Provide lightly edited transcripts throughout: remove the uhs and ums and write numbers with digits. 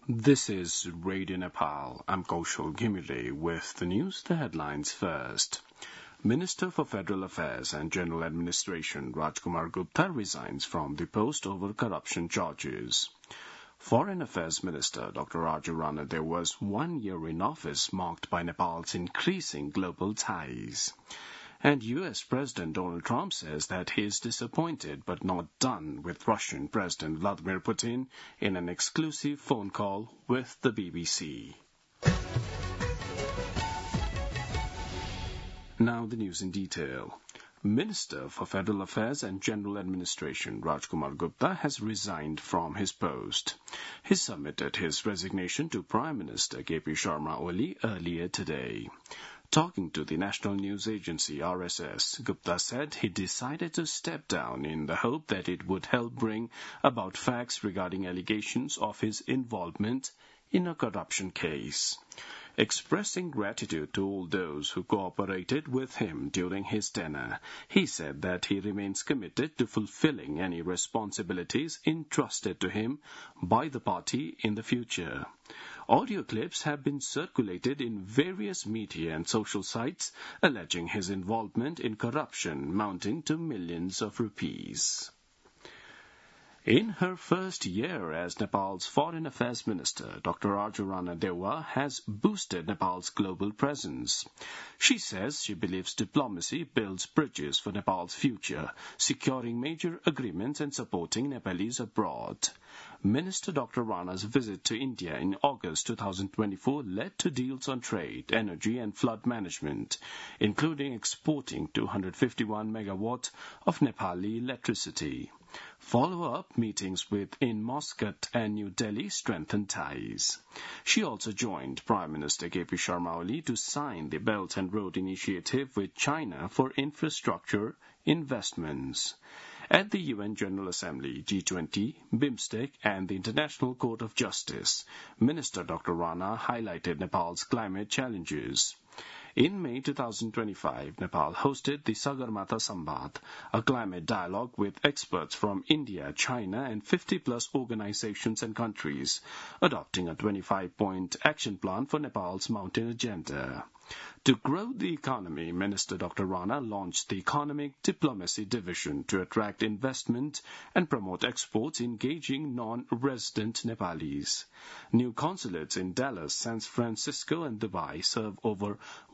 This is Radio Nepal. I'm Kaushal Ghimire with the news, the headlines first. Minister for Federal Affairs and General Administration Rajkumar Gupta resigns from the post over corruption charges. Foreign Affairs Minister Dr. Raju Rana Dev was 1 year in office marked by Nepal's increasing global ties. And U.S. President Donald Trump says that he is disappointed but not done with Russian President Vladimir Putin in an exclusive phone call with the BBC. Now the news in detail. Minister for Federal Affairs and General Administration Rajkumar Gupta has resigned from his post. He submitted his resignation to Prime Minister K.P. Sharma Oli earlier today. Talking to the National News Agency RSS, Gupta said he decided to step down in the hope that it would help bring about facts regarding allegations of his involvement in a corruption case. Expressing gratitude to all those who cooperated with him during his tenure, he said that he remains committed to fulfilling any responsibilities entrusted to him by the party in the future. Audio clips have been circulated in various media and social sites alleging his involvement in corruption mounting to millions of rupees. In her first year as Nepal's Foreign Affairs Minister, Dr. Raju Rana Dev has boosted Nepal's global presence. She says she believes diplomacy builds bridges for Nepal's future, securing major agreements and supporting Nepalese abroad. Minister Dr. Rana's visit to India in August 2024 led to deals on trade, energy and flood management, including exporting 251 megawatt of Nepali electricity. Follow-up meetings in Muscat and New Delhi strengthened ties. She also joined Prime Minister K.P. Sharma Oli to sign the Belt and Road Initiative with China for infrastructure investments. At the UN General Assembly, G20, BIMSTEC and the International Court of Justice, Minister Dr. Rana highlighted Nepal's climate challenges. In May 2025, Nepal hosted the Sagarmatha Samvad, a climate dialogue with experts from India, China, and 50-plus organizations and countries, adopting a 25-point action plan for Nepal's mountain agenda. To grow the economy, Minister Dr. Rana launched the Economic Diplomacy Division to attract investment and promote exports engaging non-resident Nepalis. New consulates in Dallas, San Francisco, and Dubai serve over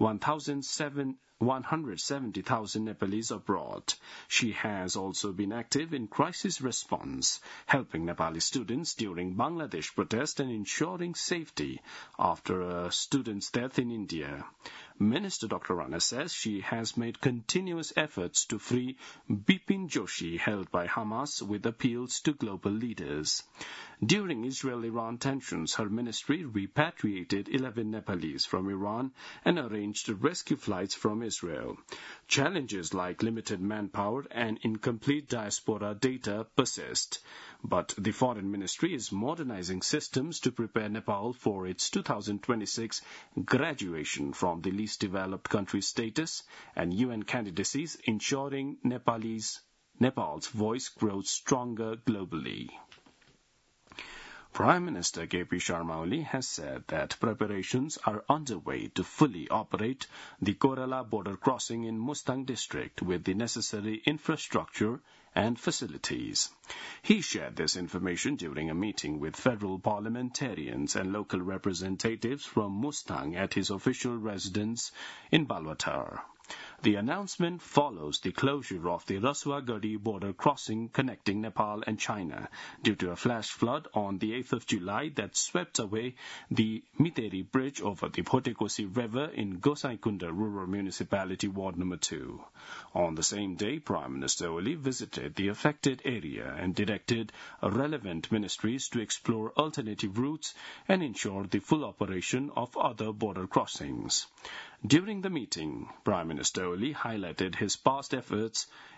170,000 Nepalese abroad. She has also been active in crisis response, helping Nepali students during Bangladesh protest and ensuring safety after a student's death in India. Minister Dr. Rana says she has made continuous efforts to free Bipin Joshi, held by Hamas, with appeals to global leaders. During Israel-Iran tensions, her ministry repatriated 11 Nepalese from Iran and arranged rescue flights from Israel. Challenges like limited manpower and incomplete diaspora data persist, but the Foreign Ministry is modernizing systems to prepare Nepal for its 2026 graduation from the least developed country status and UN candidacies, ensuring Nepal's voice grows stronger globally. Prime Minister K.P. Sharma Oli has said that preparations are underway to fully operate the Korala border crossing in Mustang district with the necessary infrastructure and facilities. He shared this information during a meeting with federal parliamentarians and local representatives from Mustang at his official residence in Balwatar. The announcement follows the closure of the Rasuagadi border crossing connecting Nepal and China due to a flash flood on the 8th of July that swept away the Miteri Bridge over the Photekosi River in Gosaikunda Rural Municipality Ward No. 2. On the same day, Prime Minister Oli visited the affected area and directed relevant ministries to explore alternative routes and ensure the full operation of other border crossings. During the meeting, Prime Minister Oli highlighted his past efforts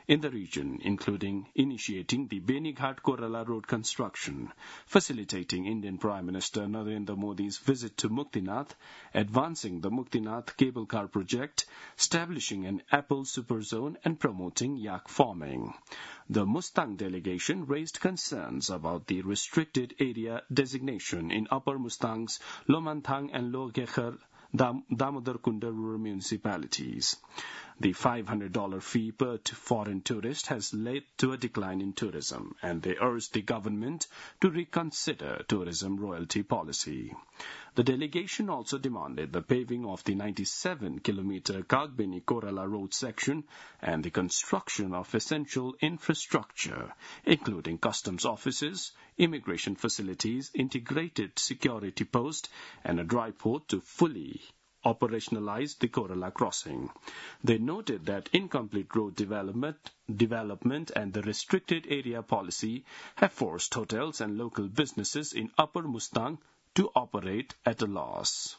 in the region, including initiating the Benighat-Korala road construction, facilitating Indian Prime Minister Narendra Modi's visit to Muktinath, advancing the Muktinath cable car project, establishing an apple superzone, and promoting yak farming. The Mustang delegation raised concerns about the restricted area designation in Upper Mustang's Lomanthang and Logekhar Damodar Kunda rural municipalities. The $500 fee per foreign tourist has led to a decline in tourism, and they urged the government to reconsider tourism royalty policy. The delegation also demanded the paving of the 97-kilometer Kagbeni-Korala road section and the construction of essential infrastructure, including customs offices, immigration facilities, integrated security post, and a dry port to fully operationalized the Korala crossing. They noted that incomplete road development and the restricted area policy have forced hotels and local businesses in Upper Mustang to operate at a loss.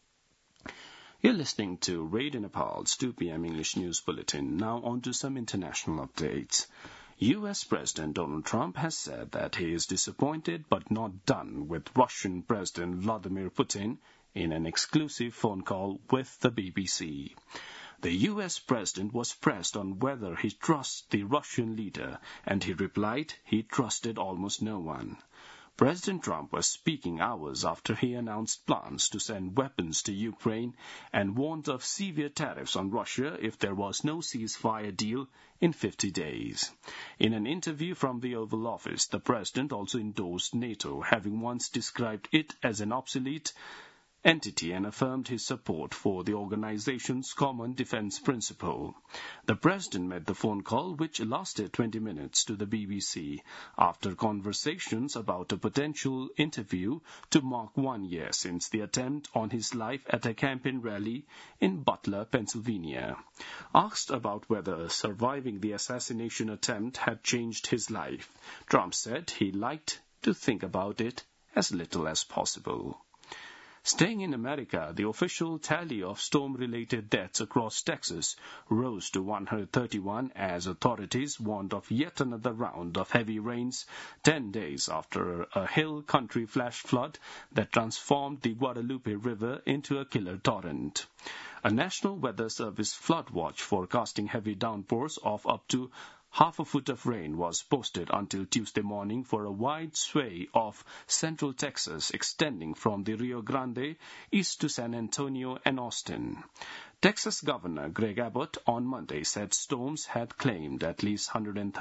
You're listening to Radio Nepal's 2 p.m. English News Bulletin. Now on to some international updates. U.S. President Donald Trump has said that he is disappointed but not done with Russian President Vladimir Putin in an exclusive phone call with the BBC. The U.S. President was pressed on whether he trusts the Russian leader, and he replied he trusted almost no one. President Trump was speaking hours after he announced plans to send weapons to Ukraine and warned of severe tariffs on Russia if there was no ceasefire deal in 50 days. In an interview from the Oval Office, the president also endorsed NATO, having once described it as an obsolete entity, and affirmed his support for the organization's common defense principle. The president made the phone call, which lasted 20 minutes, to the BBC after conversations about a potential interview to mark 1 year since the attempt on his life at a campaign rally in Butler, Pennsylvania. Asked about whether surviving the assassination attempt had changed his life, Trump said he liked to think about it as little as possible. Staying in America, the official tally of storm-related deaths across Texas rose to 131 as authorities warned of yet another round of heavy rains 10 days after a hill country flash flood that transformed the Guadalupe River into a killer torrent. A National Weather Service flood watch forecasting heavy downpours of up to half a foot of rain was posted until Tuesday morning for a wide sway of central Texas extending from the Rio Grande east to San Antonio and Austin. Texas Governor Greg Abbott on Monday said storms had claimed at least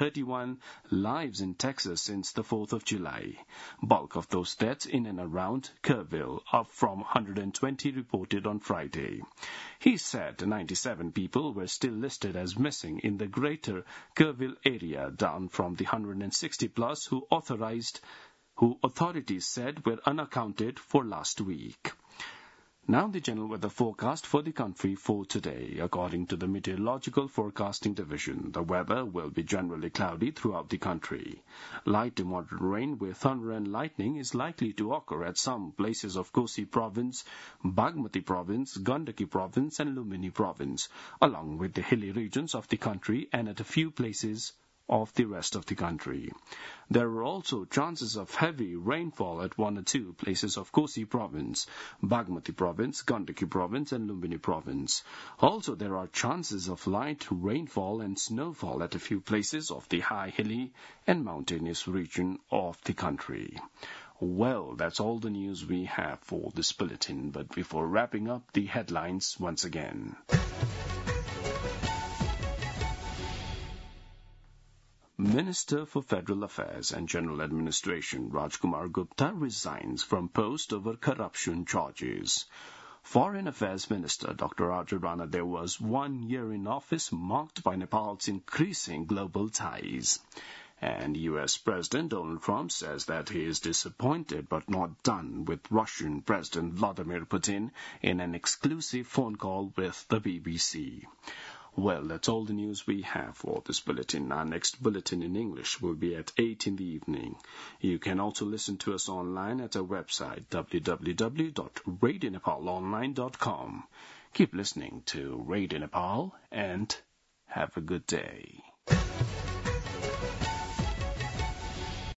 131 lives in Texas since the 4th of July. Bulk of those deaths in and around Kerrville, up from 120 reported on Friday. He said 97 people were still listed as missing in the greater Kerrville area, down from the 160-plus who authorities said were unaccounted for last week. Now the general weather forecast for the country for today. According to the Meteorological Forecasting Division, the weather will be generally cloudy throughout the country. Light to moderate rain with thunder and lightning is likely to occur at some places of Kosi Province, Bagmati Province, Gandaki Province, and Lumini Province, along with the hilly regions of the country and at a few places of the rest of the country. There are also chances of heavy rainfall at 1 or 2 places of Kosi Province, Bagmati Province, Gandaki Province, and Lumbini Province. Also, there are chances of light rainfall and snowfall at a few places of the high, hilly, and mountainous region of the country. Well, that's all the news we have for this bulletin, but before wrapping up, the headlines once again. Minister for Federal Affairs and General Administration Rajkumar Gupta resigns from post over corruption charges. Foreign Affairs Minister Dr. Raja Ranadewa's 1 year in office marked by Nepal's increasing global ties. And U.S. President Donald Trump says that he is disappointed but not done with Russian President Vladimir Putin in an exclusive phone call with the BBC. Well, that's all the news we have for this bulletin. Our next bulletin in English will be at 8 in the evening. You can also listen to us online at our website, www.radionepalonline.com. Keep listening to Radio Nepal and have a good day.